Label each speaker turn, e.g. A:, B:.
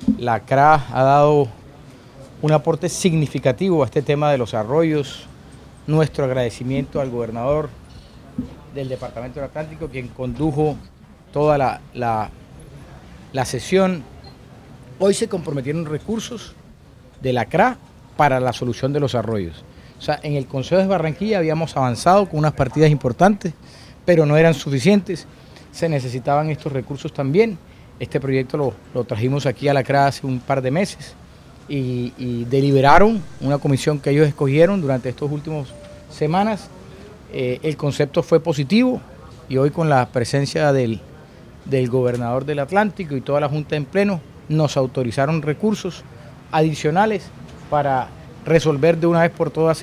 A: La CRA ha dado un aporte significativo a este tema de los arroyos. Nuestro agradecimiento al gobernador del Departamento del Atlántico, quien condujo toda la sesión. Hoy se comprometieron recursos de la CRA para la solución de los arroyos. O sea, en el Consejo de Barranquilla habíamos avanzado con unas partidas importantes, pero no eran suficientes. Se necesitaban estos recursos también. Este proyecto lo trajimos aquí a la CRA hace un par de meses y deliberaron una comisión que ellos escogieron durante estos últimos semanas. El concepto fue positivo y hoy, con la presencia del gobernador del Atlántico y toda la Junta en pleno, nos autorizaron recursos adicionales para resolver de una vez por todas